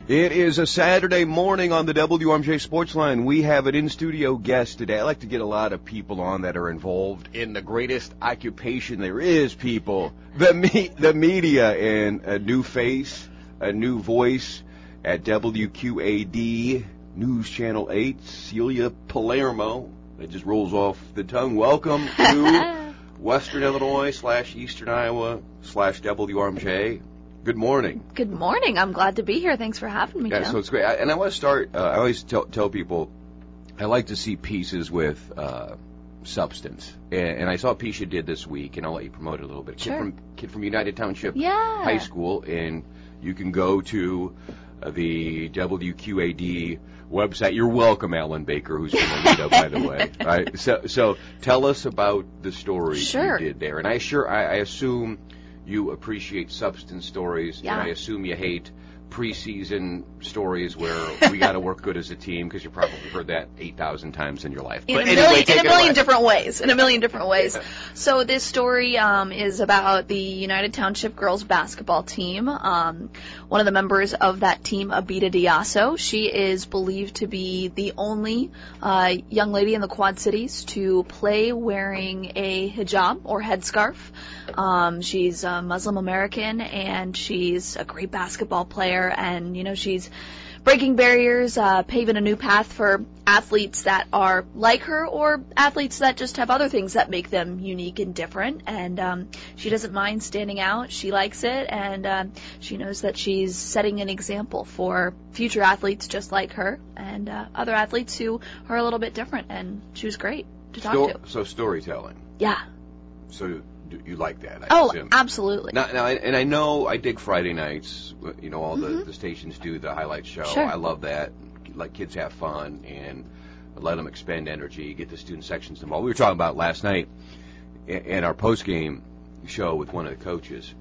It is a Saturday morning on the WRMJ Sports Line. We have an in-studio guest today. I like to get a lot of people on that are involved in the greatest occupation there is, people. The media, and a new face, a new voice at WQAD News Channel 8, Celia Palermo. It just rolls off the tongue. Welcome to Western Illinois / Eastern Iowa / WRMJ. Good morning. Good morning. I'm glad to be here. Thanks for having me, Jim. So it's great. And I want to start, I always tell people, I like to see pieces with substance. And I saw a piece you did this week, and I'll let you promote it a little bit. Sure. Kid from United Township High School, and you can go to the WQAD website. You're welcome, Alan Baker, who's from Alito, by the way. All right. So tell us about the story you did there. And I assume you appreciate substance stories, and I assume you hate preseason stories where we got to work good as a team, because you probably heard that 8,000 times in your life. In a million different ways. So this story is about the United Township girls basketball team. One of the members of that team, Abida Diasso, she is believed to be the only young lady in the Quad Cities to play wearing a hijab or headscarf. She's Muslim American, and she's a great basketball player, and she's breaking barriers, paving a new path for athletes that are like her, or athletes that just have other things that make them unique and different. And she doesn't mind standing out. She likes it, and she knows that she's setting an example for future athletes just like her, and other athletes who are a little bit different. And she was great to talk to. So storytelling. Yeah. So you like that, I assume. Absolutely. Now, and I know I dig Friday nights. All the stations do the highlight show. Sure. I love that. Let kids have fun and let them expend energy, get the student sections involved. We were talking about last night in our post-game show with one of the coaches.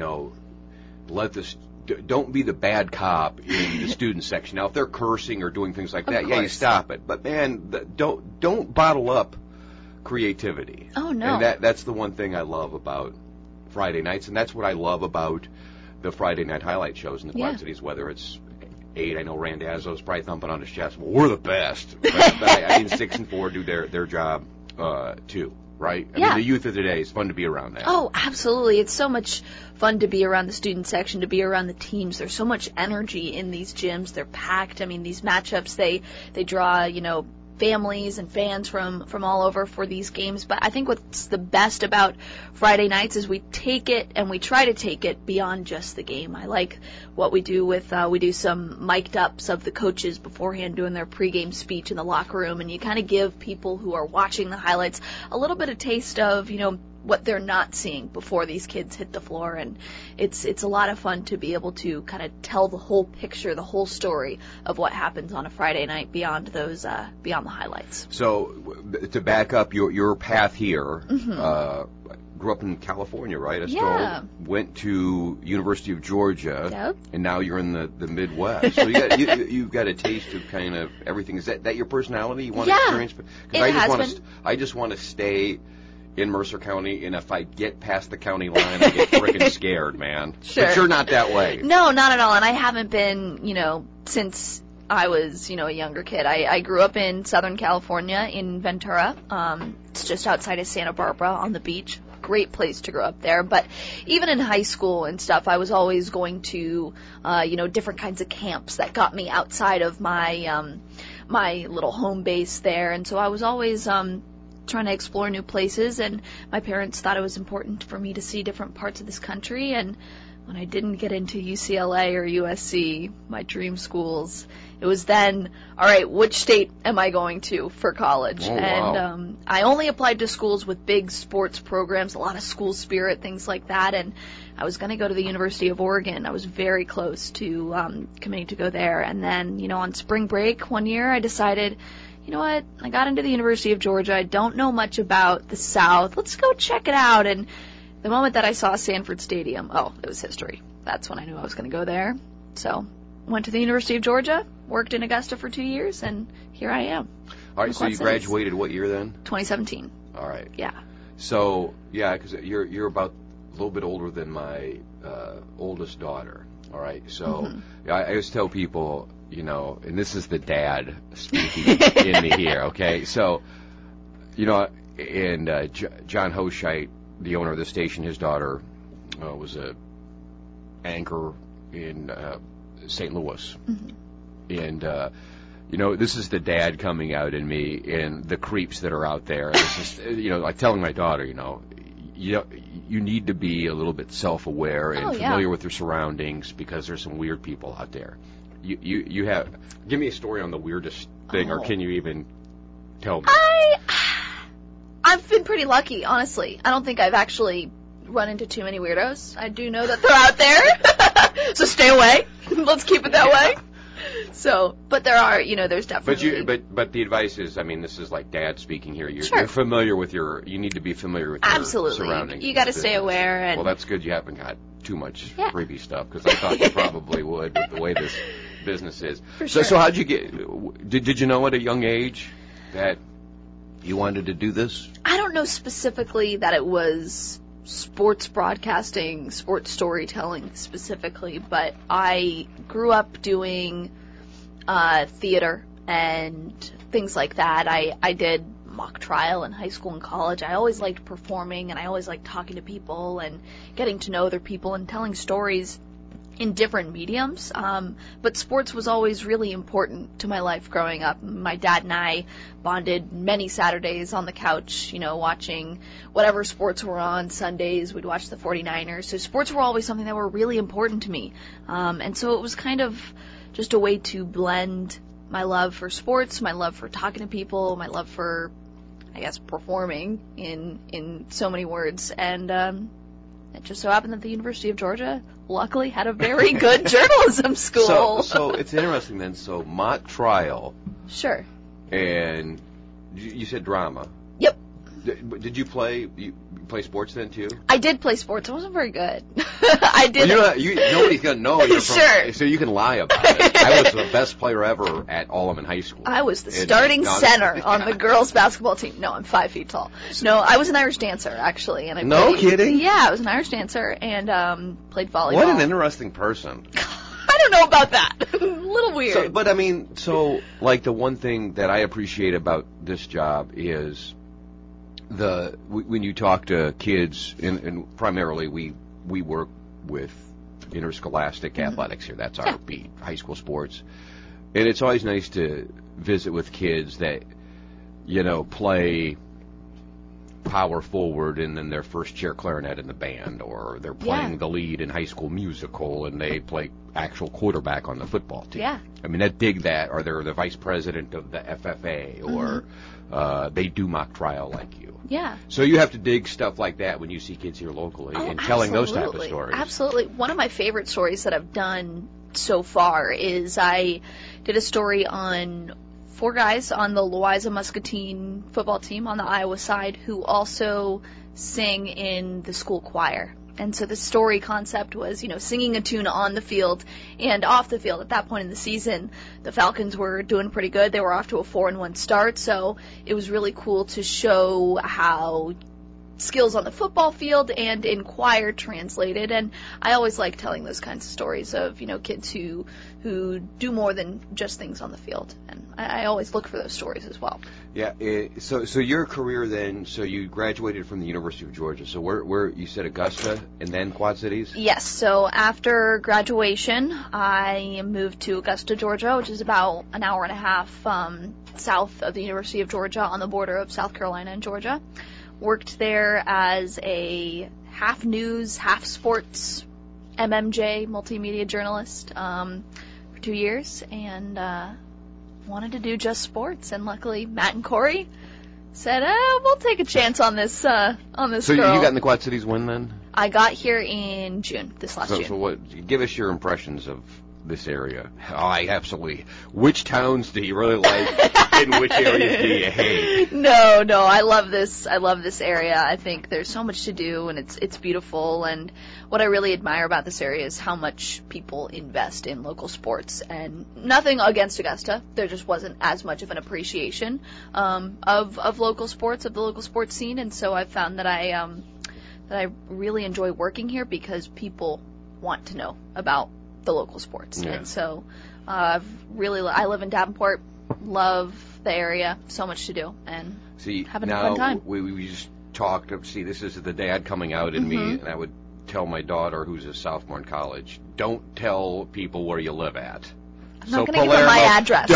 Don't be the bad cop in the student section. Now, if they're cursing or doing things like that, you stop it. But man, don't bottle up creativity. Oh, no. And that's the one thing I love about Friday nights, and that's what I love about the Friday night highlight shows in the Quad Cities, whether it's 8. I know Randazzo's probably thumping on his chest. Well, we're the best. But I mean, 6 and 4 do their job, too, right? I mean, the youth of today, it's fun to be around that. Oh, absolutely. It's so much fun to be around the student section, to be around the teams. There's so much energy in these gyms. They're packed. I mean, these matchups, they draw, families and fans from all over for these games. But I think what's the best about Friday nights is we take it, and we try to take it beyond just the game. I like what we do with, we do some mic'd ups of the coaches beforehand doing their pregame speech in the locker room, and you kind of give people who are watching the highlights a little bit of taste of, what they're not seeing before these kids hit the floor. And it's a lot of fun to be able to kind of tell the whole picture, the whole story of what happens on a Friday night beyond those beyond the highlights. So to back up your path here, grew up in California, right? Went to University of Georgia, and now you're in the Midwest. So you've got a taste of kind of everything. Is that your personality? You want to experience? Because I just want to stay in Mercer County, and if I get past the county line, I get freaking scared, man. Sure. But you're not that way. No, not at all. And I haven't been, since I was, a younger kid. I grew up in Southern California, in Ventura. It's just outside of Santa Barbara on the beach. Great place to grow up there. But even in high school and stuff, I was always going to, different kinds of camps that got me outside of my, my little home base there. And so I was always, trying to explore new places, and my parents thought it was important for me to see different parts of this country. And when I didn't get into UCLA or USC, my dream schools, it was then, all right, which state am I going to for college? And I only applied to schools with big sports programs, a lot of school spirit, things like that. And I was going to go to the University of Oregon. I was very close to committing to go there. And then, on spring break one year, I decided, you know what, I got into the University of Georgia. I don't know much about the South. Let's go check it out. And the moment that I saw Sanford Stadium, it was history. That's when I knew I was going to go there. So went to the University of Georgia, worked in Augusta for 2 years, and here I am. All right, so you graduated what year then? 2017. All right. Yeah. So, because you're about a little bit older than my oldest daughter. All right. So I always tell people, and this is the dad speaking in me here, okay? So, and John Hoshite, the owner of the station, his daughter was a anchor in St. Louis. And, this is the dad coming out in me and the creeps that are out there. This is, like telling my daughter, you need to be a little bit self-aware and familiar with your surroundings because there's some weird people out there. You have, give me a story on the weirdest thing, or can you even tell me? I've been pretty lucky, honestly. I don't think I've actually run into too many weirdos. I do know that they're out there, so stay away. Let's keep it that way. So, but there are, there's definitely. But the advice is, this is like dad speaking here. You're familiar with you need to be familiar with your surroundings. You got to stay aware. And well, that's good. You haven't got too much creepy stuff because I thought you probably would with the way this business is. For sure. So how'd you get? Did you know at a young age that you wanted to do this? I don't know specifically that it was sports broadcasting, sports storytelling specifically, but I grew up doing theater and things like that. I did mock trial in high school and college. I always liked performing, and I always liked talking to people and getting to know other people and telling stories in different mediums. But sports was always really important to my life growing up. My dad and I bonded many Saturdays on the couch, watching whatever sports were on. Sundays, we'd watch the 49ers. So sports were always something that were really important to me. And so it was kind of just a way to blend my love for sports, my love for talking to people, my love for, I guess, performing in so many words. And it just so happened that the University of Georgia, luckily, had a very good journalism school. So it's interesting then. So mock trial. Sure. And you said drama. Yep. Did you play sports then too? I did play sports. I wasn't very good. I did. Well, nobody's gonna know you're from, sure. So you can lie about it. I was the best player ever at Alleman High School. I was the starting center on the girls' basketball team. No, I'm 5 feet tall. No, I was an Irish dancer actually, and No kidding? Yeah, I was an Irish dancer and played volleyball. What an interesting person. I don't know about that. A little weird. So the one thing that I appreciate about this job is when you talk to kids, and primarily we work with interscholastic athletics here. That's our beat, high school sports. And it's always nice to visit with kids that, play power forward and then their first chair clarinet in the band, or they're playing the lead in High School Musical and they play actual quarterback on the football team. Yeah. I dig that. Or they're the vice president of the FFA, or they do mock trial like you. Yeah. So you have to dig stuff like that when you see kids here locally and telling those type of stories. Absolutely. One of my favorite stories that I've done so far is I did a story on 4 guys on the Louisa Muscatine football team on the Iowa side who also sing in the school choir. And so the story concept was, singing a tune on the field and off the field. At that point in the season, the Falcons were doing pretty good. They were off to a 4-1 start, so it was really cool to show how skills on the football field and in choir translated. And I always like telling those kinds of stories of, kids who do more than just things on the field. And I always look for those stories as well. Yeah. So your career then, so you graduated from the University of Georgia. So where you said Augusta and then Quad Cities? Yes. So after graduation, I moved to Augusta, Georgia, which is about an hour and a half south of the University of Georgia on the border of South Carolina and Georgia. Worked there as a half news, half sports MMJ, multimedia journalist, for 2 years, and wanted to do just sports. And luckily, Matt and Corey said, "We'll take a chance on this So girl." You got in the Quad Cities when then? I got here in June, this last June. So what? Give us your impressions of this area. I absolutely. Which towns do you really like, and which areas do you hate? No, I love this. I love this area. I think there's so much to do, and it's beautiful. And what I really admire about this area is how much people invest in local sports. And nothing against Augusta, there just wasn't as much of an appreciation of local sports, of the local sports scene. And so I found that I really enjoy working here because people want to know about the local sports. Yeah. And so I live in Davenport, love the area, so much to do, and having a fun time. We just talked. This is the dad coming out in me, and I would tell my daughter, who's a sophomore in college, don't tell people where you live at. I'm not going to give her my address.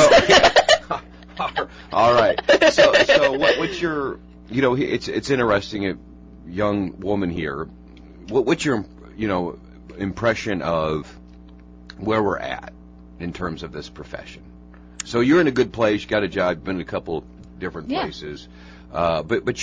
All right. So what's your, it's interesting, a young woman here. What's your, impression of where we're at in terms of this profession? So you're in a good place. You got a job. You've been in a couple different places. But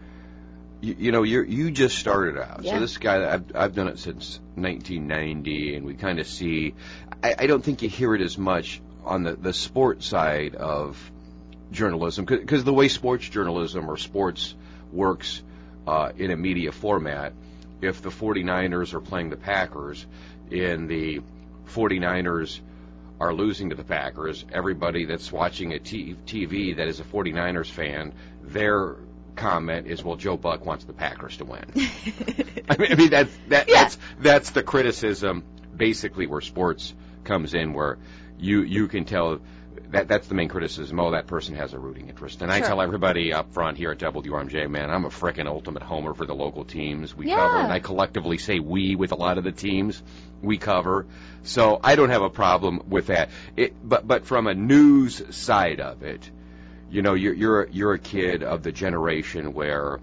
you just started out. Yeah. So this guy, I've done it since 1990, and we kind of see, I don't think you hear it as much on the sports side of journalism, because the way sports journalism or sports works in a media format, if the 49ers are playing the Packers and the 49ers are losing to the Packers, everybody that's watching a TV that is a 49ers fan, their comment is, well, Joe Buck wants the Packers to win. I mean that's the criticism, basically, where sports comes in, where you can tell that's the main criticism. Oh, that person has a rooting interest. And I tell everybody up front here at WRMJ, man, I'm a frickin' ultimate homer for the local teams we cover, and I collectively say we with a lot of the teams we cover. So I don't have a problem with that. But from a news side of it, you're a kid of the generation where,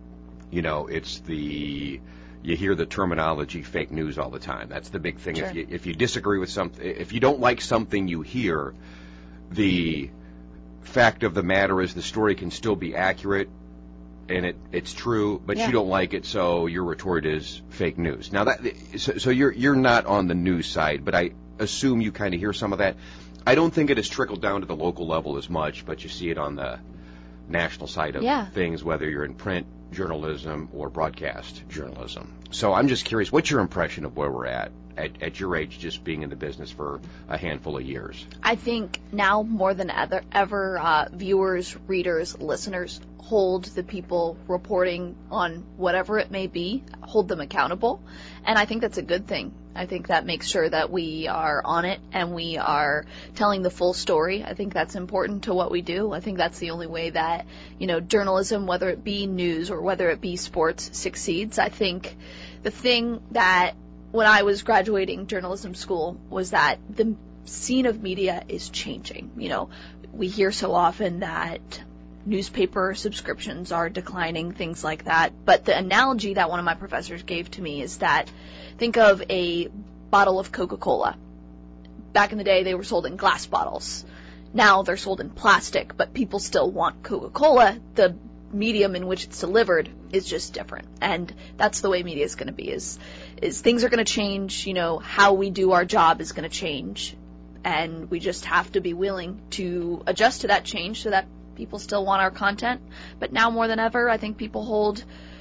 it's you hear the terminology fake news all the time. That's the big thing. Sure. If you disagree with something, if you don't like something you hear, the fact of the matter is the story can still be accurate and it's true, but you don't like it, so your retort is fake news. Now so you're not on the news side, but I assume you kind of hear some of that. I don't think it has trickled down to the local level as much, but you see it on the national side of things, whether you're in print journalism or broadcast journalism. So I'm just curious, what's your impression of where we're at your age, just being in the business for a handful of years? I think now more than ever, viewers, readers, listeners hold the people reporting on whatever it may be, hold them accountable. And I think that's a good thing. I think that makes sure that we are on it and we are telling the full story. I think that's important to what we do. I think that's the only way that, journalism, whether it be news or whether it be sports, succeeds. I think the thing that when I was graduating journalism school was that the scene of media is changing. We hear so often that newspaper subscriptions are declining, things like that. But the analogy that one of my professors gave to me is that think of a bottle of Coca-Cola. Back in the day, they were sold in glass bottles. Now they're sold in plastic, but people still want Coca-Cola. The medium in which it's delivered is just different. And that's the way media is going to be, is things are going to change. How we do our job is going to change. And we just have to be willing to adjust to that change so that people still want our content. But now more than ever, I think people hold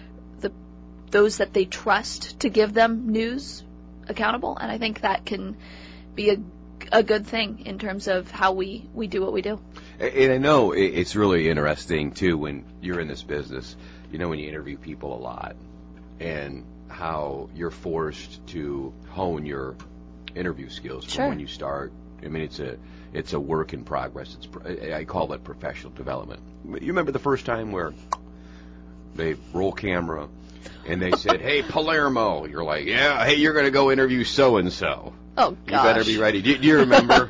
those that they trust to give them news accountable. And I think that can be a good thing in terms of how we do what we do. And I know it's really interesting, too, when you're in this business, when you interview people a lot and how you're forced to hone your interview skills from when you start. I mean, it's a work in progress. I call it professional development. You remember the first time where they roll camera and they said, "Hey, Palermo," you're like, "Yeah, hey, you're going to go interview so-and-so. Oh, gosh. You better be ready." Do you remember?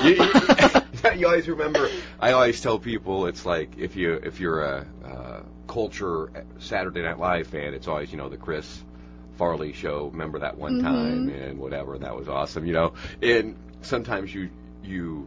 You always remember. I always tell people it's like if you're a culture Saturday Night Live fan, it's always the Chris Farley show. Remember that one time and whatever, that was awesome. And sometimes you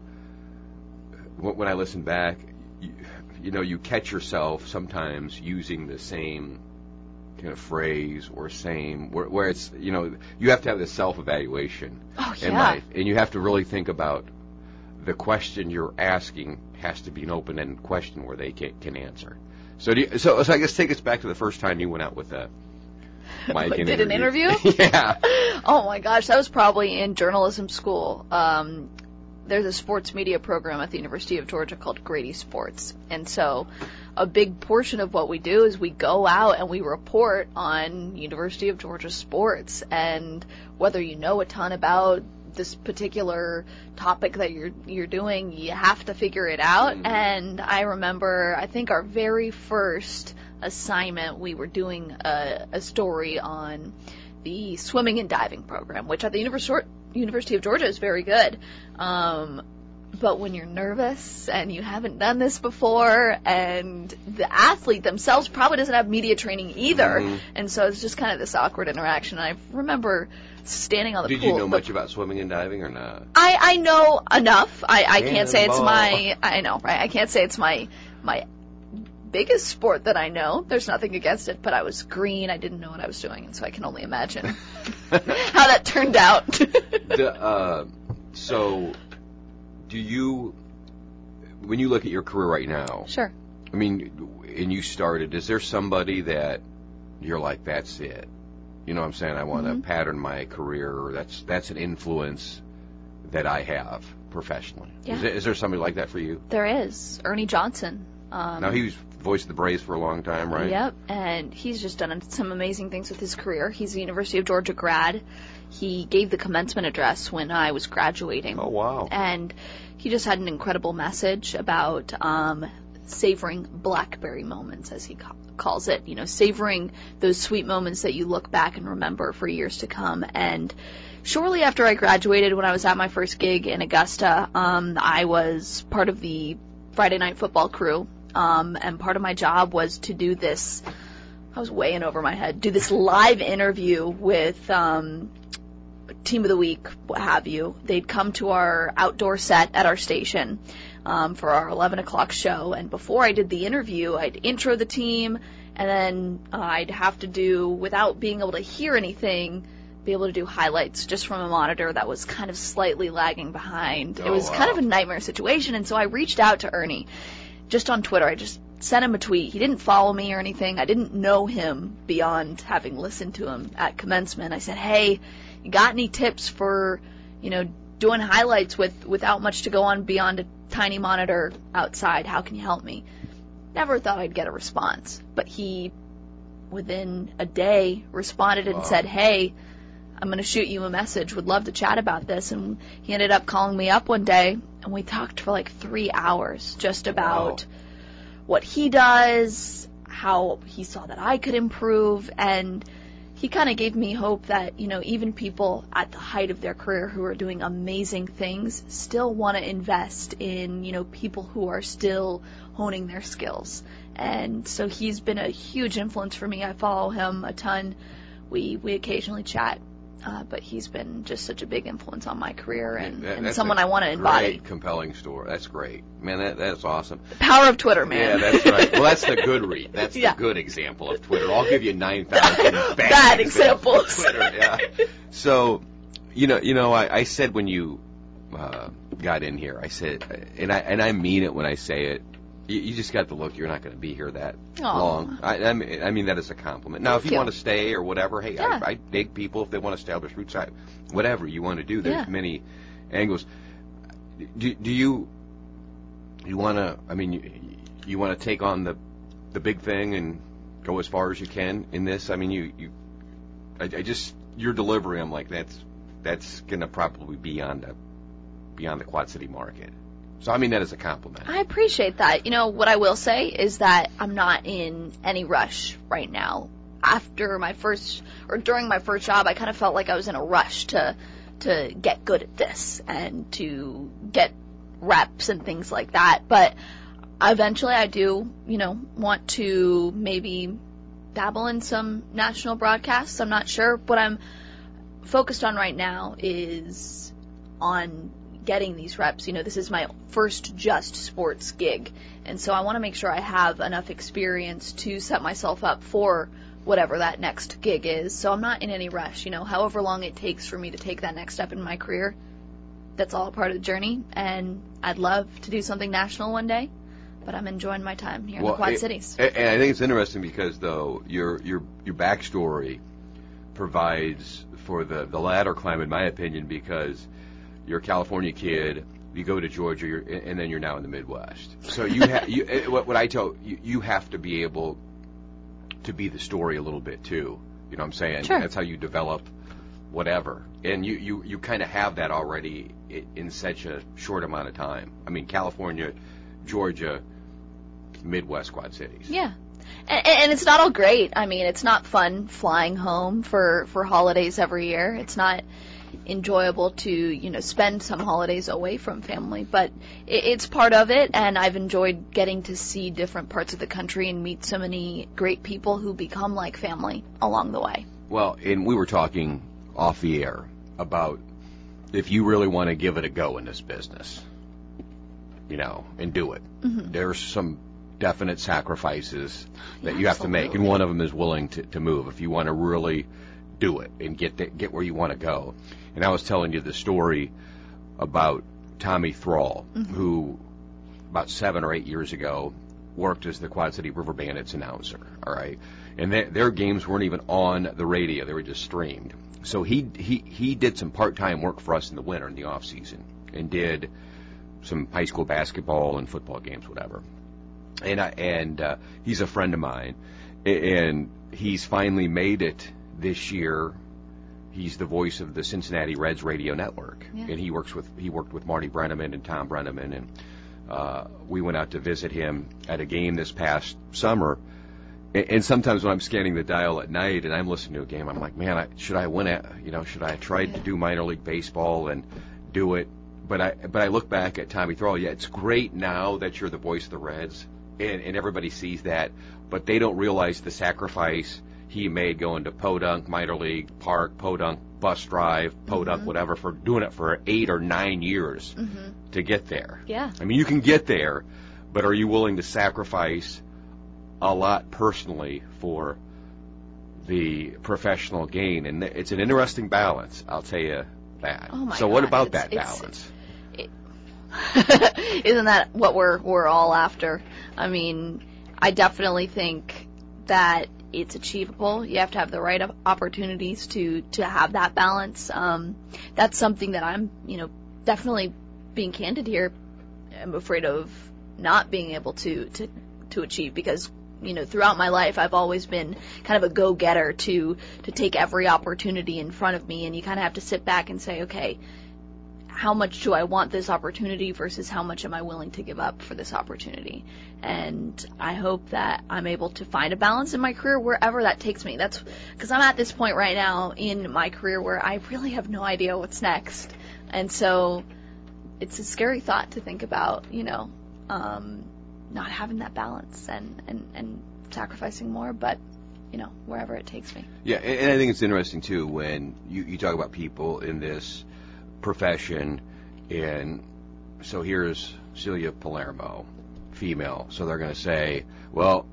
when I listen back, you catch yourself sometimes using the same kind of phrase or same where it's you have to have this self-evaluation in life, and you have to really think about the question you're asking has to be an open-ended question where they can answer. So I guess take us back to the first time you went out with a mic and did an interview? Yeah. Oh my gosh, that was probably in journalism school. There's a sports media program at the University of Georgia called Grady Sports. And so a big portion of what we do is we go out and we report on University of Georgia sports. And whether you know a ton about this particular topic that you're doing, you have to figure it out. Mm-hmm. And I remember, I think our very first assignment, we were doing a story on the swimming and diving program, which at the University of Georgia is very good. But when you're nervous and you haven't done this before, and the athlete themselves probably doesn't have media training either, mm-hmm. and so it's just kind of this awkward interaction. I remember standing on the pool. Did you know much about swimming and diving or not? I know enough. I can't say it's my, I know, right? I can't say it's my biggest sport that I know. There's nothing against it, but I was green. I didn't know what I was doing, and so I can only imagine how that turned out. So, do you, when you look at your career right now? Sure. I mean, and you started, is there somebody that you're like, that's it? You know what I'm saying? I want to mm-hmm. pattern my career, or that's an influence that I have professionally. Yeah. Is there somebody like that for you? There is. Ernie Johnson. Now, he was voice of the Braves for a long time, right? Yep, and he's just done some amazing things with his career. He's a University of Georgia grad. He gave the commencement address when I was graduating. Oh, wow. And he just had an incredible message about savoring BlackBerry moments, as he calls it. You know, savoring those sweet moments that you look back and remember for years to come. And shortly after I graduated, when I was at my first gig in Augusta, I was part of the Friday Night Football crew. And part of my job was to do this, I was way in over my head, do this live interview with Team of the Week, what have you. They'd come to our outdoor set at our station for our 11 o'clock show, and before I did the interview, I'd intro the team, and then I'd have to do, without being able to hear anything, be able to do highlights just from a monitor that was kind of slightly lagging behind. It was kind of a nightmare situation, and so I reached out to Ernie just on Twitter. I just sent him a tweet. He didn't follow me or anything. I didn't know him beyond having listened to him at commencement. I said, hey, you got any tips for, you know, doing highlights without much to go on beyond a tiny monitor outside? How can you help me? Never thought I'd get a response. But he, within a day, responded and said, hey, I'm going to shoot you a message. Would love to chat about this. And he ended up calling me up one day, and we talked for like 3 hours just about what he does, how he saw that I could improve, and he kind of gave me hope that, you know, even people at the height of their career who are doing amazing things still want to invest in, you know, people who are still honing their skills. And so he's been a huge influence for me. I follow him a ton. We occasionally chat. But he's been just such a big influence on my career, and someone I want to embody. Great, compelling story. That's great. Man, that's awesome. The power of Twitter, man. Yeah, that's right. Well, that's the good read. That's the good example of Twitter. I'll give you 9,000 bad examples. Of Twitter, yeah. So, you know, I said when you got in here, I said, and I mean it when I say it, you just got the look. You're not going to be here that long. I mean that as a compliment. Now, if you want to stay or whatever, hey, I dig people if they want to establish roots. Whatever you want to do. There's many angles. Do you want to? I mean, you want to take on the big thing and go as far as you can in this? I mean, I just your delivery. I'm like that's going to probably be beyond the Quad City market. So I mean that as a compliment. I appreciate that. You know, what I will say is that I'm not in any rush right now. After my first, or during my first job, I kind of felt like I was in a rush to get good at this and to get reps and things like that. But eventually I do, you know, want to maybe dabble in some national broadcasts. I'm not sure. What I'm focused on right now is on getting these reps. You know, this is my first just sports gig, and so I want to make sure I have enough experience to set myself up for whatever that next gig is. So I'm not in any rush. You know, however long it takes for me to take that next step in my career, that's all a part of the journey, and I'd love to do something national one day, but I'm enjoying my time here in the Quad Cities. And I think it's interesting because, though, your backstory provides for the latter climb, in my opinion, because you're a California kid, you go to Georgia, and then you're now in the Midwest. So what I tell you have to be able to be the story a little bit too. You know what I'm saying? Sure. That's how you develop whatever. And you kind of have that already in such a short amount of time. I mean, California, Georgia, Midwest Quad Cities. Yeah. And it's not all great. I mean, it's not fun flying home for holidays every year. It's not enjoyable to, spend some holidays away from family, but it's part of it, and I've enjoyed getting to see different parts of the country and meet so many great people who become like family along the way. Well, and we were talking off the air about if you really want to give it a go in this business, and do it. Mm-hmm. There's some definite sacrifices that you have to make, and one of them is willing to move if you want to really do it and get where you want to go. And I was telling you the story about Tommy Thrall, mm-hmm. who about 7 or 8 years ago worked as the Quad City River Bandits announcer, all right? And their games weren't even on the radio. They were just streamed. So he did some part-time work for us in the winter, in the off-season, and did some high school basketball and football games, whatever. And he's a friend of mine, and he's finally made it this year. He's the voice of the Cincinnati Reds radio network, yeah. And he worked with Marty Brenneman and Tom Brenneman, and we went out to visit him at a game this past summer. And sometimes when I'm scanning the dial at night and I'm listening to a game, I'm like, man, should I win it? Should I try to do minor league baseball and do it? But I look back at Tommy Thrall. Yeah, it's great now that you're the voice of the Reds, and everybody sees that, but they don't realize the sacrifice he made going to Podunk, minor league, park, Podunk, bus drive, Podunk, mm-hmm. whatever, for doing it for 8 or 9 years mm-hmm. to get there. Yeah. I mean, you can get there, but are you willing to sacrifice a lot personally for the professional gain? And it's an interesting balance, I'll tell you that. Oh my so God. What about that balance? Isn't that what we're all after? I mean, I definitely think that it's achievable. You have to have the right opportunities to have that balance. That's something that I'm, definitely being candid here. I'm afraid of not being able to achieve because, throughout my life, I've always been kind of a go-getter to take every opportunity in front of me, and you kind of have to sit back and say, okay, how much do I want this opportunity versus how much am I willing to give up for this opportunity? And I hope that I'm able to find a balance in my career wherever that takes me. That's because I'm at this point right now in my career where I really have no idea what's next. And so it's a scary thought to think about, not having that balance and sacrificing more, but wherever it takes me. Yeah, and I think it's interesting too when you talk about people in this profession, and so here's Celia Palermo, female, so they're going to say, well,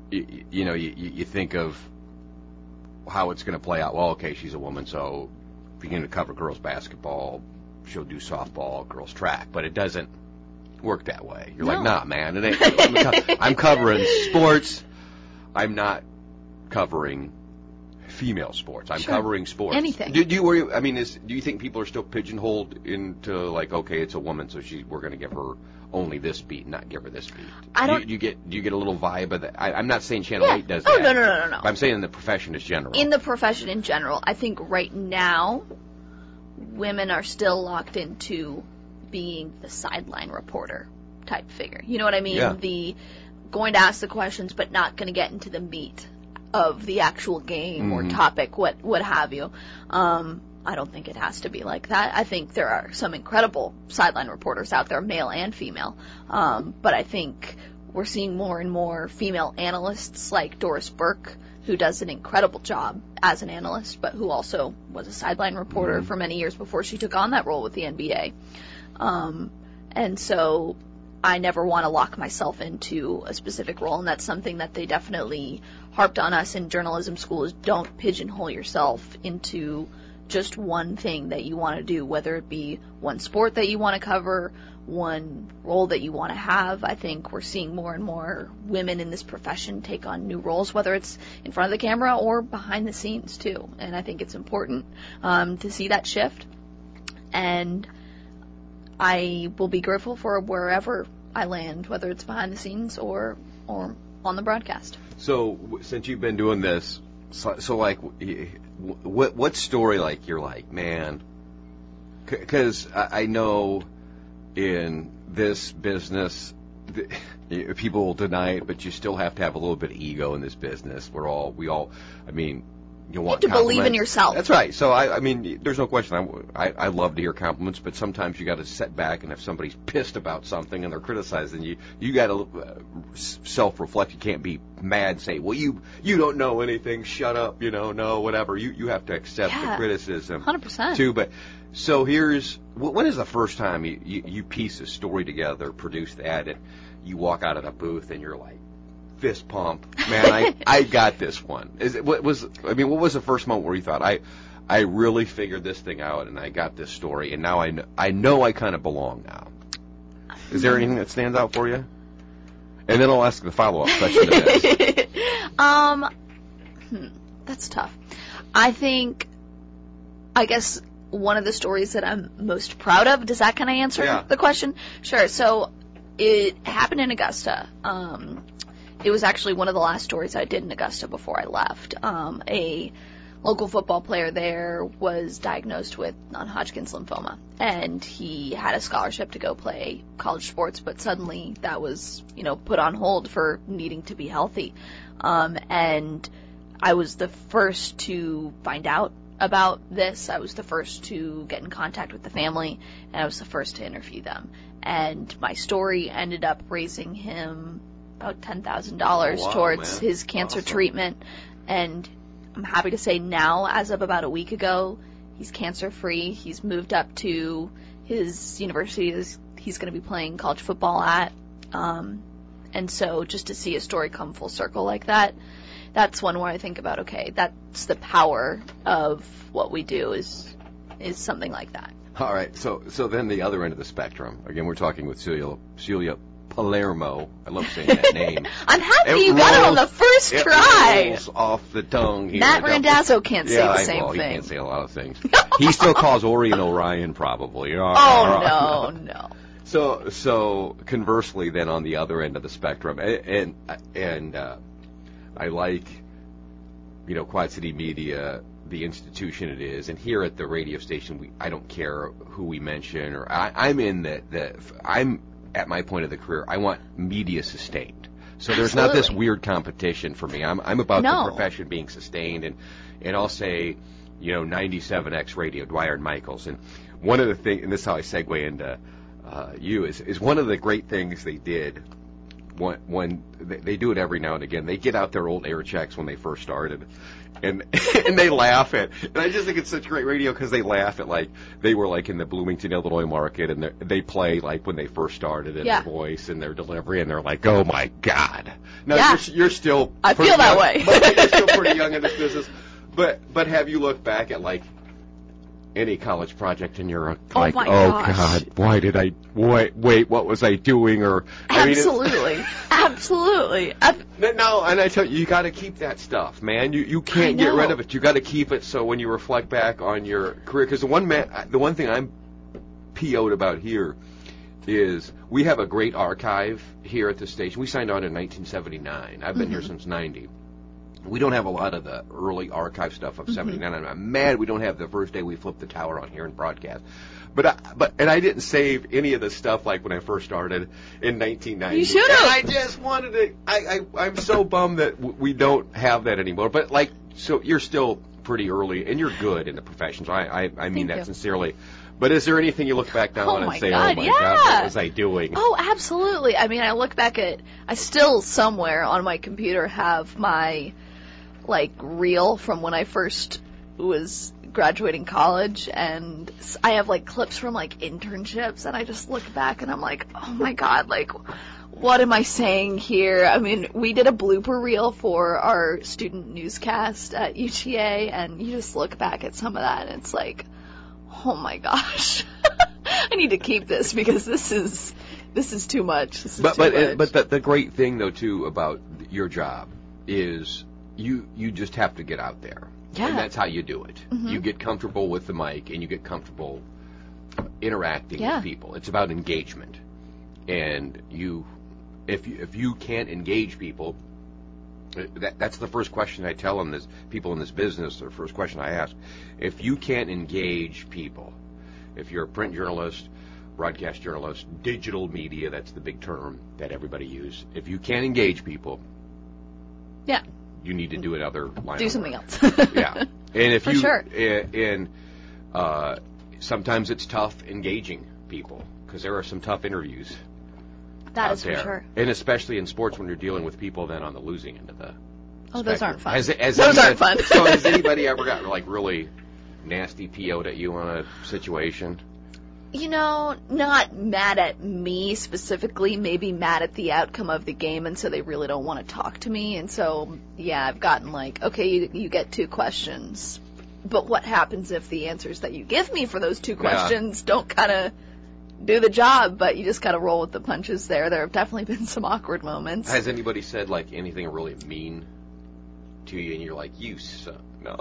you think of how it's going to play out. Well, okay, she's a woman, so if you're going to cover girls basketball, she'll do softball, girls track, but it doesn't work that way. You're like, nah, man, it ain't. I'm covering sports. I'm not covering female sports. I'm covering sports. Anything. Do you think people are still pigeonholed into like, okay, it's a woman, so we're going to give her only this beat, not give her this beat? Do you get a little vibe of that? I'm not saying Channel 8 does that. Oh, no. I'm saying in the profession in general. In the profession in general, I think right now, women are still locked into being the sideline reporter type figure. You know what I mean? Yeah. The going to ask the questions, but not going to get into the meat of the actual game or topic, what have you. I don't think it has to be like that. I think there are some incredible sideline reporters out there, male and female. But I think we're seeing more and more female analysts like Doris Burke, who does an incredible job as an analyst, but who also was a sideline reporter for many years before she took on that role with the NBA. And so I never want to lock myself into a specific role, and that's something that they definitely harped on us in journalism school is don't pigeonhole yourself into just one thing that you want to do, whether it be one sport that you want to cover, one role that you want to have. I think we're seeing more and more women in this profession take on new roles, whether it's in front of the camera or behind the scenes too. And I think it's important to see that shift. And I will be grateful for wherever I land, whether it's behind the scenes or on the broadcast. So since you've been doing this So like, what story like you're like, man? Because I know in this business, people will deny it, but you still have to have a little bit of ego in this business. I mean, you want to believe in yourself. That's right. So I mean, there's no question. I love to hear compliments, but sometimes you got to sit back, and if somebody's pissed about something and they're criticizing you got to self-reflect. You can't be mad and say, well, you don't know anything. Shut up. No, whatever. You have to accept the criticism. 100%. Too. But so when is the first time you piece a story together, produce that, and you walk out of the booth and you're like, fist pump, man! I got this one. What was the first moment where you thought, I really figured this thing out and I got this story, and now I know I kind of belong now? Is there anything that stands out for you? And then I'll ask the follow-up question to this. That's tough. I guess one of the stories that I'm most proud of. Does that kind of answer the question? Sure. So it happened in Augusta. It was actually one of the last stories I did in Augusta before I left. A local football player there was diagnosed with non-Hodgkin's lymphoma, and he had a scholarship to go play college sports, but suddenly that was, put on hold for needing to be healthy. And I was the first to find out about this. I was the first to get in contact with the family, and I was the first to interview them. And my story ended up raising him about $10,000 towards his cancer treatment, and I'm happy to say now, as of about a week ago, he's cancer-free. He's moved up to his university he's going to be playing college football at, and so just to see a story come full circle like that, that's one where I think about, okay, that's the power of what we do is something like that. All right, so then the other end of the spectrum, again, we're talking with Celia Palermo. I love saying that name. I'm happy you got it on the first try. It rolls off the tongue here. Matt Randazzo can't say the same thing. He can't say a lot of things. He still calls Orion Orion, probably. Oh, no. So conversely, then on the other end of the spectrum, and I like, Quad City Media, the institution it is, and here at the radio station, I don't care who we mention, or I'm in I'm at my point of the career, I want media sustained. So there's not this weird competition for me. I'm about the profession being sustained, and I'll say, 97X Radio, Dwyer and Michaels, and one of the things, and this is how I segue into you, is one of the great things they did when they do it every now and again. They get out their old air checks when they first started, and they laugh at, and I just think it's such great radio because they laugh at, like, they were like in the Bloomington, Illinois market, and they play like when they first started, and their voice and their delivery, and they're like, oh my God. Now you're still I feel that way. But you're still pretty young in this business. But have you looked back at, like, any college project and you're like, oh God, why did I wait? What was I doing? Or absolutely. No, and I tell you got to keep that stuff, man. You can't get rid of it. You got to keep it. So when you reflect back on your career, because the one thing I'm PO'd about here is we have a great archive here at the station. We signed on in 1979. I've been here since '90. We don't have a lot of the early archive stuff of 79. I'm mad we don't have the first day we flipped the tower on here and broadcast. But I didn't save any of the stuff like when I first started in 1990. You should have. I just wanted to. I'm so bummed that we don't have that anymore. But so you're still pretty early and you're good in the profession. So I mean that sincerely. But is there anything you look back now on and say, God, oh my God, what was I doing? Oh, absolutely. I mean, I look back I still somewhere on my computer have my reel from when I first was graduating college, and I have clips from internships, and I just look back and I'm like, oh my God, what am I saying here? I mean, we did a blooper reel for our student newscast at UGA, and you just look back at some of that and it's like, oh my gosh, I need to keep this because this is too much. But the great thing though too about your job is you just have to get out there. Yeah. And that's how you do it. You get comfortable with the mic and you get comfortable interacting with people. It's about engagement. And if you can't engage people, That's the first question I tell people in this business. The first question I ask: if you can't engage people, if you're a print journalist, broadcast journalist, digital media, that's the big term that everybody uses. If you can't engage people, yeah, you need to do another line. Do something else. Yeah, and if for sure. And sometimes it's tough engaging people because there are some tough interviews. That is there. for sure. And especially in sports when you're dealing with people then on the losing end of the spectrum. Those aren't fun. Those aren't fun. So has anybody ever got like really nasty PO'd at you on a situation? Not mad at me specifically, maybe mad at the outcome of the game, and so they really don't want to talk to me. And so, yeah, I've gotten like, okay, you get 2 questions. But what happens if the answers that you give me for those 2 questions don't kind of do the job, but you just got to roll with the punches there. There have definitely been some awkward moments. Has anybody said, like, anything really mean to you, and you're like, you suck? No.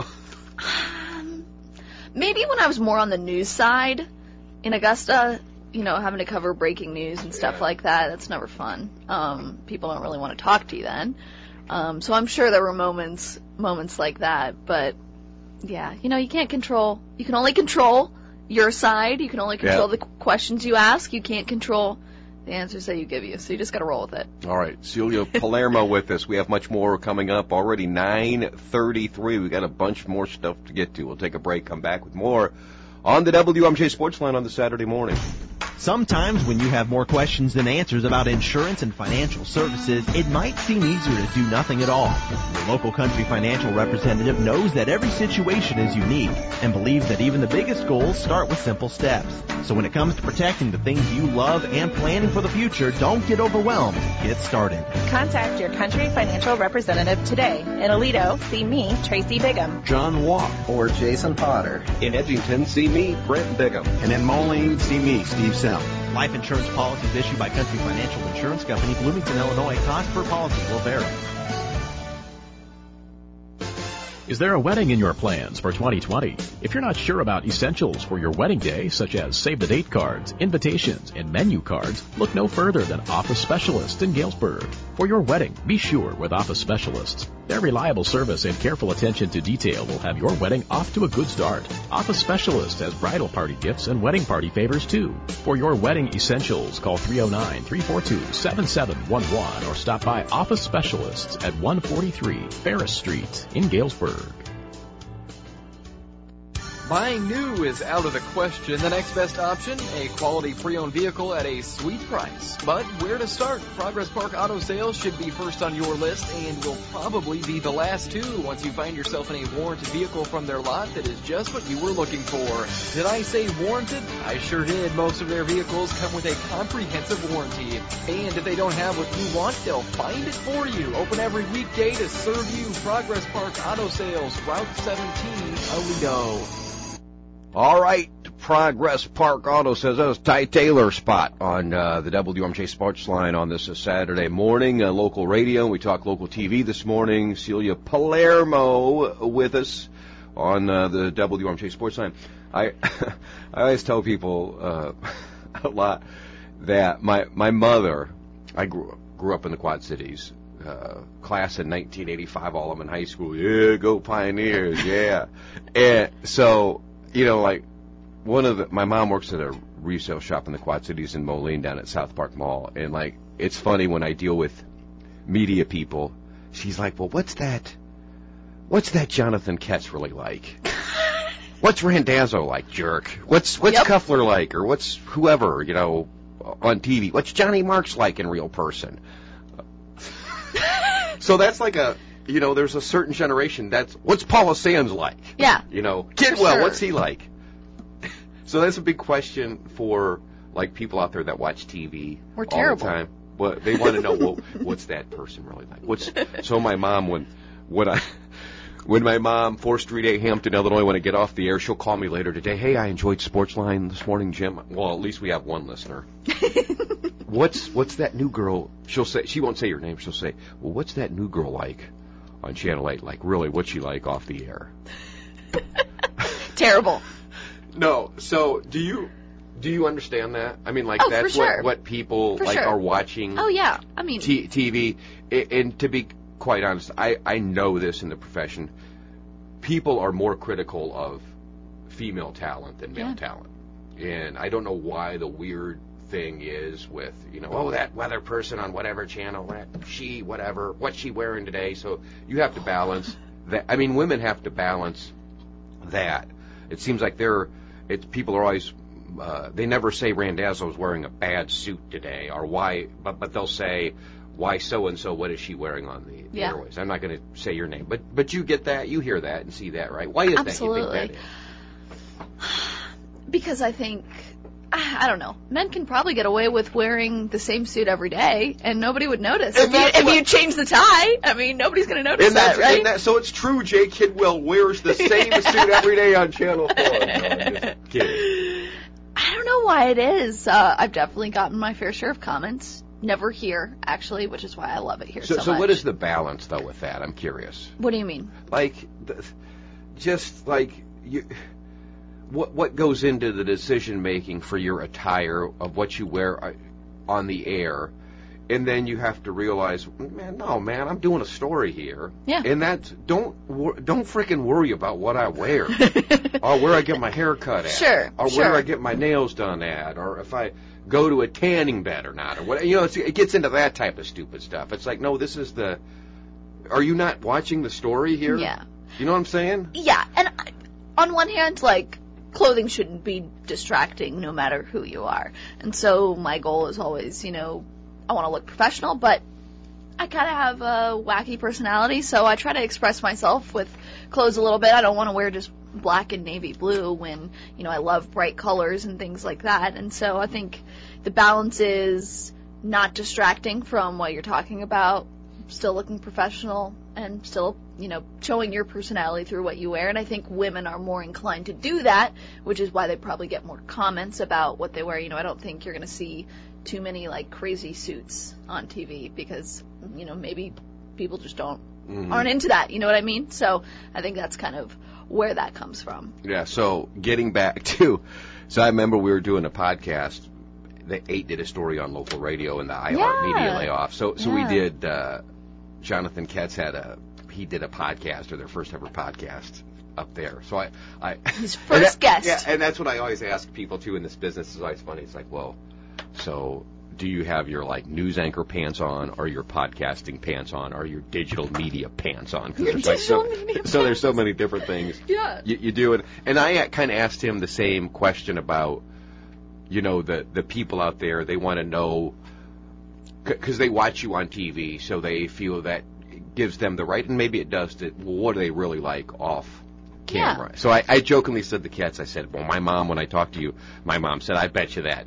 Maybe when I was more on the news side in Augusta, having to cover breaking news and stuff like that, that's never fun. People don't really want to talk to you then. So I'm sure there were moments like that, but yeah, you can only control your side. You can only control the questions you ask. You can't control the answers that you give you. So you just got to roll with it. All right. Celia Palermo with us. We have much more coming up. Already 9:33. We got a bunch more stuff to get to. We'll take a break, come back with more on the WMJ Sports Line on the Saturday morning. Sometimes when you have more questions than answers about insurance and financial services, it might seem easier to do nothing at all. Your local country financial representative knows that every situation is unique and believes that even the biggest goals start with simple steps. So when it comes to protecting the things you love and planning for the future, don't get overwhelmed. Get started. Contact your country financial representative today. In Aledo, see me, Tracy Bigham. John Walk or Jason Potter. In Edgington, see me, Brent Bigham. And in Moline, see me, Steve Selm. Life insurance policies issued by Country Financial Insurance Company, Bloomington, Illinois. Cost per policy will vary. Is there a wedding in your plans for 2020? If you're not sure about essentials for your wedding day, such as save-the-date cards, invitations, and menu cards, look no further than Office Specialists in Galesburg. For your wedding, be sure with Office Specialists. Their reliable service and careful attention to detail will have your wedding off to a good start. Office Specialists has bridal party gifts and wedding party favors, too. For your wedding essentials, call 309-342-7711 or stop by Office Specialists at 143 Ferris Street in Galesburg. Buying new is out of the question. The next best option, a quality pre-owned vehicle at a sweet price. But where to start? Progress Park Auto Sales should be first on your list and will probably be the last too once you find yourself in a warranted vehicle from their lot that is just what you were looking for. Did I say warranted? I sure did. Most of their vehicles come with a comprehensive warranty. And if they don't have what you want, they'll find it for you. Open every weekday to serve you. Progress Park Auto Sales, Route 17, Aledo. All right, Progress Park Auto says that was Ty Taylor spot on the WMJ Sports Line on this Saturday morning. Local radio, we talk local TV this morning. Celia Palermo with us on the WMJ Sports Line. I always tell people a lot that my mother, I grew up in the Quad Cities. Class in 1985, all of them in high school. Yeah, go Pioneers, yeah. And so, like my mom works at a resale shop in the Quad Cities in Moline down at South Park Mall. And it's funny when I deal with media people, she's like, well, what's that Jonathan Ketz really like? What's Randazzo like, jerk? What's Kuffler like? Or what's whoever, on TV? What's Johnny Marks like in real person? So that's like there's a certain generation what's Paula Sands like? Yeah. Kidwell, what's he like? So that's a big question for people out there that watch TV We're all terrible. the time. Well, they want to know, well, what's that person really like? So my mom, when my mom, 4th Street A, Hampton, Illinois, when I get off the air, she'll call me later today. Hey, I enjoyed Sportsline this morning, Jim. Well, at least we have one listener. What's that new girl? She'll say, she won't say your name. She'll say, well, what's that new girl like on Channel 8? Like, really, what's she like off the air? Terrible. No. So do you understand that? I mean, that's for sure. what people for are watching. Oh yeah. I mean, TV. And to be quite honest, I know this in the profession. People are more critical of female talent than male talent. And I don't know why the weird thing is with, that weather person on whatever channel, what's she wearing today. So you have to balance that. I mean, women have to balance that. It seems like people are always, they never say Randazzo's wearing a bad suit today, or why, but they'll say, why so-and-so, what is she wearing on the airways? I'm not going to say your name, but you get that, you hear that and see that, right? Why is Absolutely. that, you think that is? Because I think, I don't know, men can probably get away with wearing the same suit every day, and nobody would notice. If you change the tie, I mean, nobody's going to notice that, right? So it's true, Jay Kidwell wears the same suit every day on Channel 4. No, I'm just kidding. I don't know why it is. I've definitely gotten my fair share of comments. Never here, actually, which is why I love it here so much. So what is the balance, though, with that? I'm curious. What do you mean? What goes into the decision-making for your attire of what you wear on the air, and then you have to realize, man, I'm doing a story here. Yeah. And don't freaking worry about what I wear, or where I get my hair cut at, sure, or where I get my nails done at, or if I go to a tanning bed or not, or what. It gets into that type of stupid stuff. It's like, no, this is are you not watching the story here? Yeah. You know what I'm saying? Yeah, and on one hand, clothing shouldn't be distracting no matter who you are. And so my goal is always, I want to look professional, but I kind of have a wacky personality, so I try to express myself with clothes a little bit. I don't want to wear just black and navy blue when, I love bright colors and things like that. And so I think the balance is not distracting from what you're talking about, still looking professional and still, showing your personality through what you wear. And I think women are more inclined to do that, which is why they probably get more comments about what they wear. I don't think you're going to see too many, crazy suits on TV because, maybe people just aren't into that. You know what I mean? So I think that's kind of where that comes from. Yeah, so getting back to, I remember we were doing a podcast. The 8 did a story on local radio and the iHeartMedia layoff. So we did, Jonathan Ketz he did a podcast, or their first ever podcast up there. So his first guest. Yeah, and that's what I always ask people too in this business. It's always funny. It's like, well, so do you have your news anchor pants on, or your podcasting pants on, or your digital media pants on? Because there's so there's so many different things. Yeah. You do it, and I kind of asked him the same question about, the people out there. They want to know because they watch you on TV, so they feel that gives them the right, and maybe it does, what do they really like off camera? Yeah. So I jokingly said to Katz, I said, well, my mom, when I talked to you, my mom said, I bet you that